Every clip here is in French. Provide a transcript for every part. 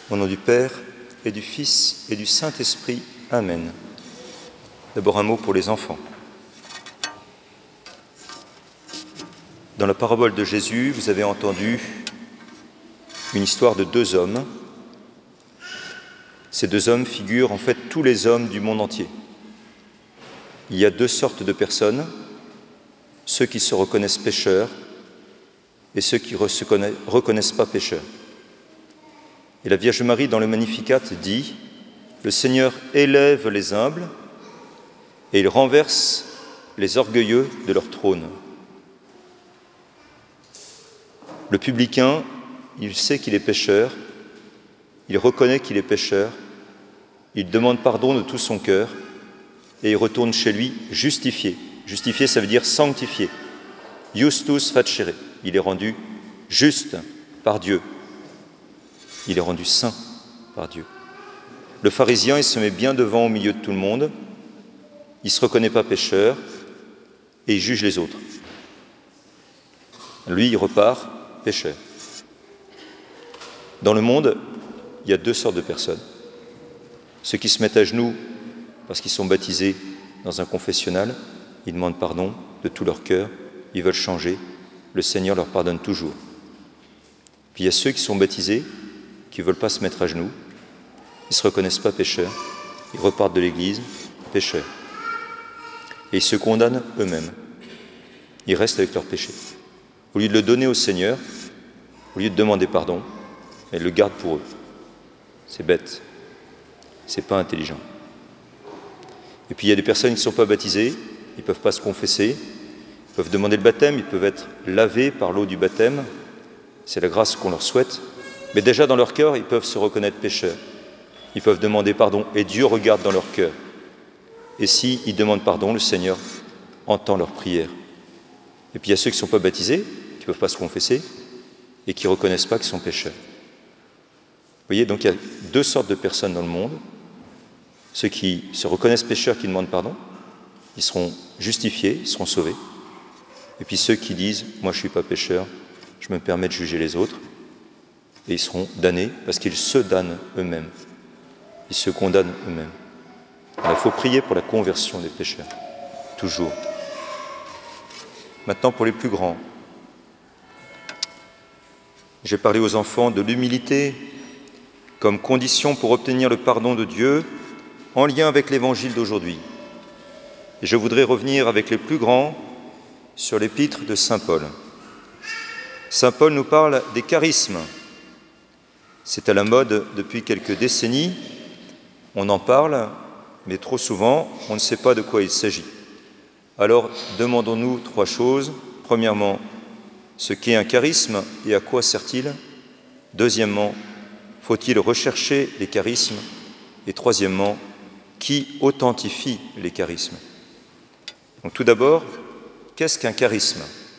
Au nom du Père, et du Fils, et du Saint-Esprit. Amen. D'abord un mot pour les enfants. Dans la parabole de Jésus, vous avez entendu une histoire de deux hommes. Ces deux hommes figurent en fait tous les hommes du monde entier. Il y a deux sortes de personnes, ceux qui se reconnaissent pécheurs et ceux qui ne se reconnaissent pas pécheurs. Et la Vierge Marie, dans le Magnificat, dit « Le Seigneur élève les humbles et il renverse les orgueilleux de leur trône. » Le publicain, il sait qu'il est pécheur, il reconnaît qu'il est pécheur, il demande pardon de tout son cœur et il retourne chez lui justifié. Justifié, ça veut dire sanctifié. Justus facere, il est rendu juste par Dieu. Il est rendu saint par Dieu. Le pharisien, il se met bien devant au milieu de tout le monde, il ne se reconnaît pas pécheur et il juge les autres. Lui, il repart pécheur. Dans le monde, il y a deux sortes de personnes. Ceux qui se mettent à genoux parce qu'ils sont baptisés dans un confessionnal, ils demandent pardon de tout leur cœur, ils veulent changer, le Seigneur leur pardonne toujours. Puis il y a ceux qui sont baptisés, qui ne veulent pas se mettre à genoux, ils ne se reconnaissent pas pécheurs, ils repartent de l'église pécheurs. Et ils se condamnent eux-mêmes. Ils restent avec leur péché. Au lieu de le donner au Seigneur, au lieu de demander pardon, ils le gardent pour eux. C'est bête. C'est pas intelligent. Et puis il y a des personnes qui ne sont pas baptisées, ils ne peuvent pas se confesser, ils peuvent demander le baptême, ils peuvent être lavés par l'eau du baptême, c'est la grâce qu'on leur souhaite, mais déjà dans leur cœur, ils peuvent se reconnaître pécheurs, ils peuvent demander pardon, et Dieu regarde dans leur cœur. Et s'ils demandent pardon, le Seigneur entend leur prière. Et puis il y a ceux qui ne sont pas baptisés, qui ne peuvent pas se confesser, et qui ne reconnaissent pas qu'ils sont pécheurs. Vous voyez, donc il y a deux sortes de personnes dans le monde. Ceux qui se reconnaissent pécheurs, qui demandent pardon, ils seront justifiés, ils seront sauvés. Et puis ceux qui disent « moi je ne suis pas pécheur, je me permets de juger les autres », et ils seront damnés parce qu'ils se damnent eux-mêmes. Ils se condamnent eux-mêmes. Alors, il faut prier pour la conversion des pécheurs, toujours. Maintenant pour les plus grands. J'ai parlé aux enfants de l'humilité comme condition pour obtenir le pardon de Dieu en lien avec l'évangile d'aujourd'hui. Et je voudrais revenir avec les plus grands sur l'épître de saint Paul. Saint Paul nous parle des charismes. C'est à la mode depuis quelques décennies. On en parle, mais trop souvent, on ne sait pas de quoi il s'agit. Alors, demandons-nous trois choses. Premièrement, ce qu'est un charisme et à quoi sert-il? Deuxièmement, faut-il rechercher les charismes? Et troisièmement, qui authentifie les charismes? Donc tout d'abord, qu'est-ce qu'un charisme?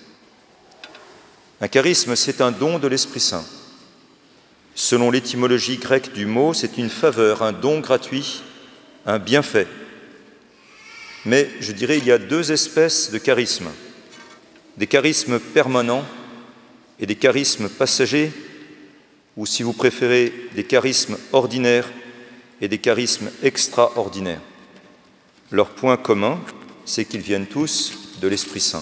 Un charisme, c'est un don de l'Esprit Saint. Selon l'étymologie grecque du mot, c'est une faveur, un don gratuit, un bienfait. Mais je dirais il y a deux espèces de charismes. Des charismes permanents et des charismes passagers, ou si vous préférez, des charismes ordinaires et des charismes extraordinaires. Leur point commun, c'est qu'ils viennent tous de l'Esprit Saint.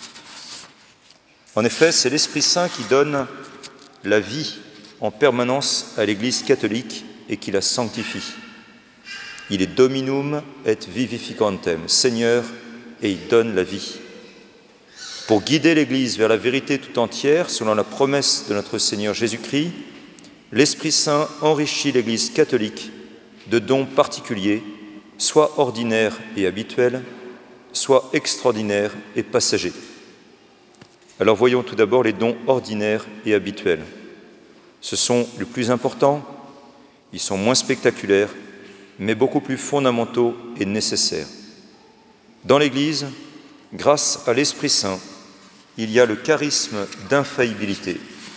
En effet, c'est l'Esprit Saint qui donne la vie en permanence à l'Église catholique et qui la sanctifie. Il est Dominum et vivificantem, Seigneur, et il donne la vie. Pour guider l'Église vers la vérité tout entière, selon la promesse de notre Seigneur Jésus-Christ, l'Esprit Saint enrichit l'Église catholique de dons particuliers, soit ordinaires et habituels, soit extraordinaires et passagers. Alors voyons tout d'abord les dons ordinaires et habituels. Ce sont les plus importants, ils sont moins spectaculaires, mais beaucoup plus fondamentaux et nécessaires. Dans l'Église, grâce à l'Esprit Saint, il y a le charisme d'infaillibilité.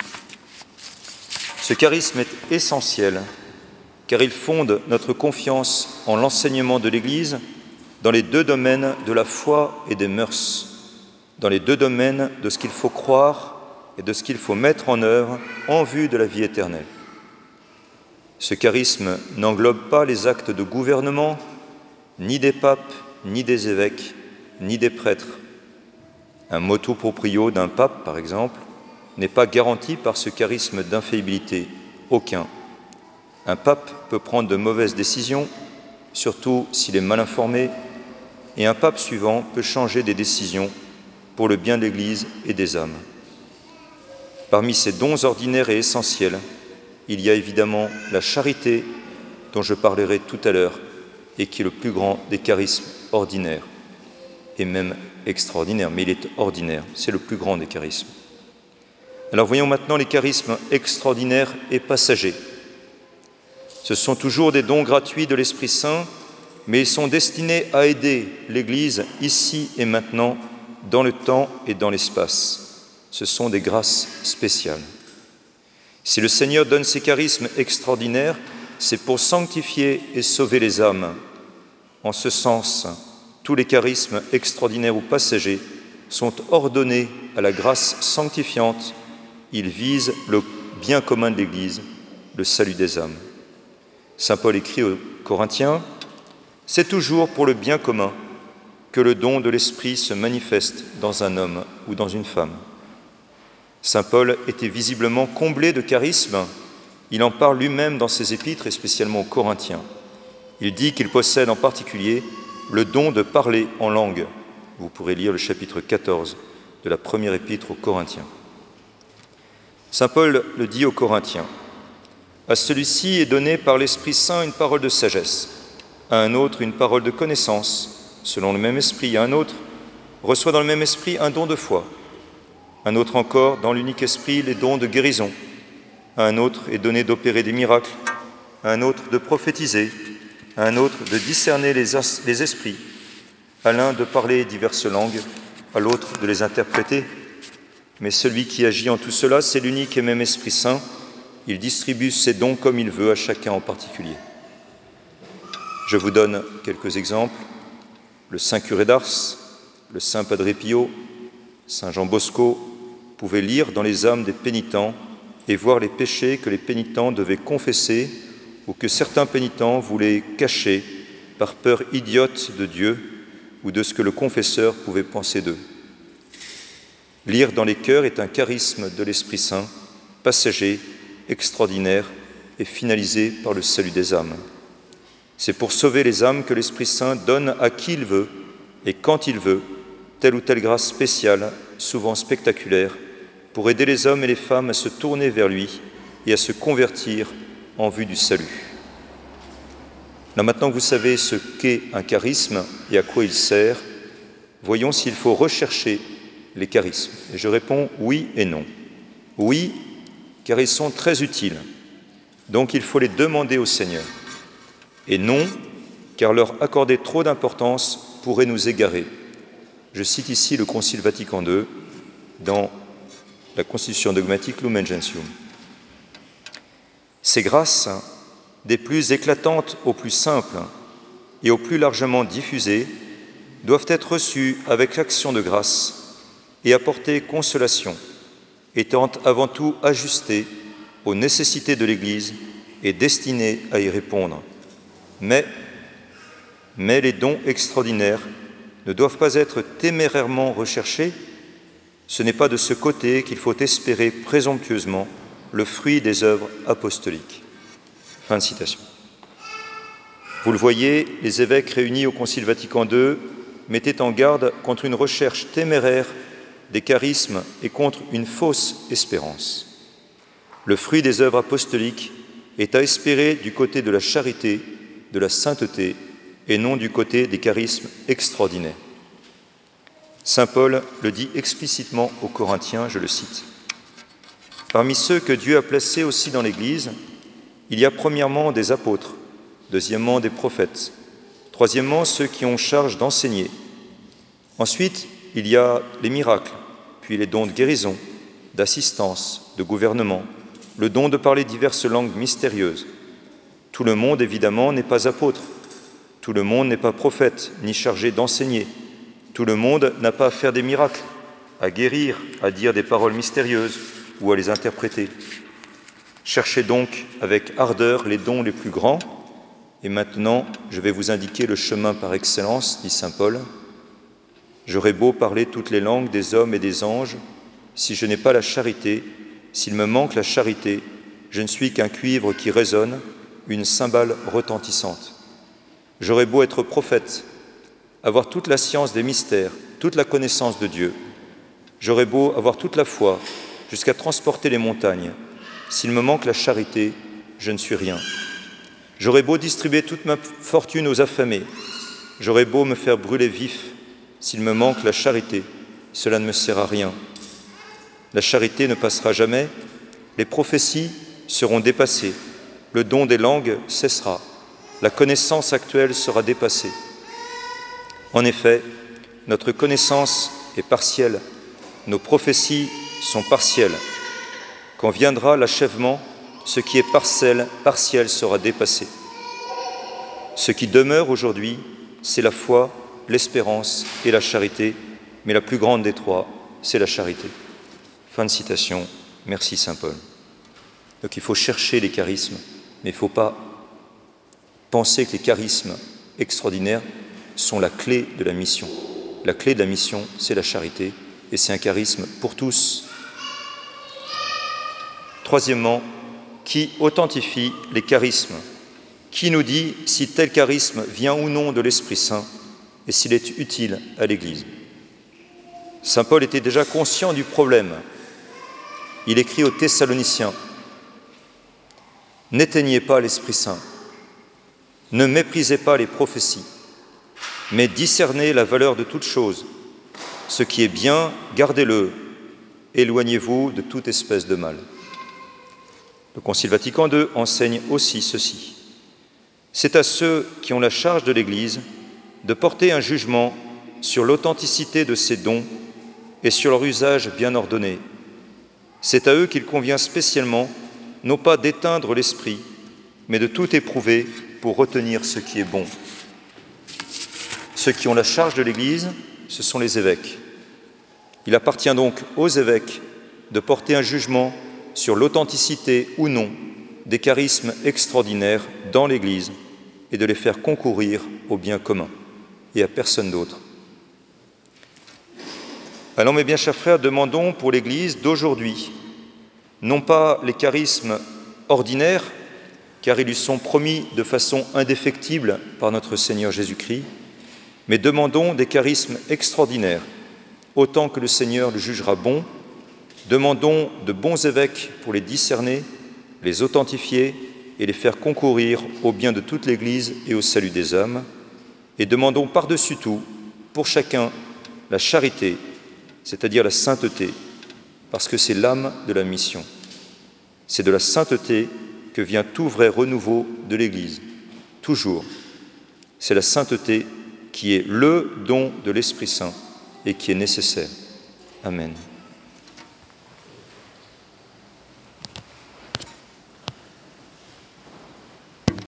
Ce charisme est essentiel, car il fonde notre confiance en l'enseignement de l'Église dans les deux domaines de la foi et des mœurs, dans les deux domaines de ce qu'il faut croire et de ce qu'il faut mettre en œuvre en vue de la vie éternelle. Ce charisme n'englobe pas les actes de gouvernement, ni des papes, ni des évêques, ni des prêtres. Un motu proprio d'un pape, par exemple, n'est pas garanti par ce charisme d'infaillibilité, aucun. Un pape peut prendre de mauvaises décisions, surtout s'il est mal informé, et un pape suivant peut changer des décisions pour le bien de l'Église et des âmes. Parmi ces dons ordinaires et essentiels, il y a évidemment la charité, dont je parlerai tout à l'heure, et qui est le plus grand des charismes ordinaires, et même extraordinaire, mais il est ordinaire, c'est le plus grand des charismes. Alors voyons maintenant les charismes extraordinaires et passagers. Ce sont toujours des dons gratuits de l'Esprit Saint, mais ils sont destinés à aider l'Église ici et maintenant, dans le temps et dans l'espace. Ce sont des grâces spéciales. Si le Seigneur donne ces charismes extraordinaires, c'est pour sanctifier et sauver les âmes. En ce sens, tous les charismes extraordinaires ou passagers sont ordonnés à la grâce sanctifiante. Ils visent le bien commun de l'Église, le salut des âmes. Saint Paul écrit aux Corinthiens, « C'est toujours pour le bien commun que le don de l'Esprit se manifeste dans un homme ou dans une femme. » Saint Paul était visiblement comblé de charisme. Il en parle lui-même dans ses épîtres, et spécialement aux Corinthiens. Il dit qu'il possède en particulier le don de parler en langue. Vous pourrez lire le chapitre 14 de la première épître aux Corinthiens. Saint Paul le dit aux Corinthiens. À celui-ci est donné par l'Esprit Saint une parole de sagesse, à un autre une parole de connaissance, selon le même esprit, à un autre reçoit dans le même esprit un don de foi, un autre encore dans l'unique esprit les dons de guérison, à un autre est donné d'opérer des miracles, à un autre de prophétiser, à un autre de discerner les esprits, à l'un de parler diverses langues, à l'autre de les interpréter. Mais celui qui agit en tout cela, c'est l'unique et même Esprit Saint. Il distribue ses dons comme il veut à chacun en particulier. Je vous donne quelques exemples. Le Saint Curé d'Ars, le Saint Padre Pio, Saint Jean Bosco pouvaient lire dans les âmes des pénitents et voir les péchés que les pénitents devaient confesser ou que certains pénitents voulaient cacher par peur idiote de Dieu ou de ce que le confesseur pouvait penser d'eux. Lire dans les cœurs est un charisme de l'Esprit Saint, passager, extraordinaire et finalisé par le salut des âmes. C'est pour sauver les âmes que l'Esprit Saint donne à qui il veut et quand il veut telle ou telle grâce spéciale, souvent spectaculaire, pour aider les hommes et les femmes à se tourner vers lui et à se convertir en vue du salut. Là maintenant que vous savez ce qu'est un charisme et à quoi il sert, voyons s'il faut rechercher les charismes. Et je réponds oui et non. Oui, car ils sont très utiles, donc il faut les demander au Seigneur. Et non, car leur accorder trop d'importance pourrait nous égarer. Je cite ici le Concile Vatican II dans la Constitution dogmatique Lumen Gentium. Ces grâces, des plus éclatantes aux plus simples et aux plus largement diffusées, doivent être reçues avec l'action de grâce et apporter consolation, étant avant tout ajustées aux nécessités de l'Église et destinées à y répondre. Mais les dons extraordinaires ne doivent pas être témérairement recherchés. Ce n'est pas de ce côté qu'il faut espérer présomptueusement le fruit des œuvres apostoliques. » Fin de citation. Vous le voyez, les évêques réunis au Concile Vatican II mettaient en garde contre une recherche téméraire des charismes et contre une fausse espérance. Le fruit des œuvres apostoliques est à espérer du côté de la charité, de la sainteté, et non du côté des charismes extraordinaires. Saint Paul le dit explicitement aux Corinthiens, je le cite. « Parmi ceux que Dieu a placés aussi dans l'Église, il y a premièrement des apôtres, deuxièmement des prophètes, troisièmement ceux qui ont charge d'enseigner. Ensuite, il y a les miracles, puis les dons de guérison, d'assistance, de gouvernement, le don de parler diverses langues mystérieuses. Tout le monde, évidemment, n'est pas apôtre. Tout le monde n'est pas prophète, ni chargé d'enseigner. Tout le monde n'a pas à faire des miracles, à guérir, à dire des paroles mystérieuses ou à les interpréter. Cherchez donc avec ardeur les dons les plus grands. Et maintenant, je vais vous indiquer le chemin par excellence, dit saint Paul. J'aurais beau parler toutes les langues des hommes et des anges, si je n'ai pas la charité, s'il me manque la charité, je ne suis qu'un cuivre qui résonne, une cymbale retentissante. J'aurais beau être prophète, avoir toute la science des mystères, toute la connaissance de Dieu. J'aurais beau avoir toute la foi, jusqu'à transporter les montagnes. S'il me manque la charité, je ne suis rien. J'aurais beau distribuer toute ma fortune aux affamés. J'aurais beau me faire brûler vif. S'il me manque la charité, cela ne me sert à rien. La charité ne passera jamais. Les prophéties seront dépassées. Le don des langues cessera. La connaissance actuelle sera dépassée. En effet, notre connaissance est partielle. Nos prophéties sont partielles. Quand viendra l'achèvement, ce qui est partiel sera dépassé. Ce qui demeure aujourd'hui, c'est la foi, l'espérance et la charité, mais la plus grande des trois, c'est la charité. Fin de citation. Merci saint Paul. Donc il faut chercher les charismes, mais il ne faut pas penser que les charismes extraordinaires sont la clé de la mission. La clé de la mission, c'est la charité, et c'est un charisme pour tous. Troisièmement, qui authentifie les charismes? Qui nous dit si tel charisme vient ou non de l'Esprit Saint et s'il est utile à l'Église? Saint Paul était déjà conscient du problème. Il écrit aux Thessaloniciens: « N'éteignez pas l'Esprit Saint, ne méprisez pas les prophéties, mais discernez la valeur de toute chose. Ce qui est bien, gardez-le, éloignez-vous de toute espèce de mal. » Le Concile Vatican II enseigne aussi ceci. C'est à ceux qui ont la charge de l'Église de porter un jugement sur l'authenticité de ces dons et sur leur usage bien ordonné. C'est à eux qu'il convient spécialement, non pas d'éteindre l'esprit, mais de tout éprouver pour retenir ce qui est bon. Ceux qui ont la charge de l'Église, ce sont les évêques. Il appartient donc aux évêques de porter un jugement sur l'authenticité ou non des charismes extraordinaires dans l'Église et de les faire concourir au bien commun et à personne d'autre. Alors, mes bien chers frères, demandons pour l'Église d'aujourd'hui, non pas les charismes ordinaires, car ils lui sont promis de façon indéfectible par notre Seigneur Jésus-Christ, mais demandons des charismes extraordinaires, autant que le Seigneur le jugera bon. Demandons de bons évêques pour les discerner, les authentifier et les faire concourir au bien de toute l'Église et au salut des hommes. Et demandons par-dessus tout, pour chacun, la charité, c'est-à-dire la sainteté, parce que c'est l'âme de la mission. C'est de la sainteté que vient tout vrai renouveau de l'Église, toujours. C'est la sainteté qui est le don de l'Esprit Saint et qui est nécessaire. Amen.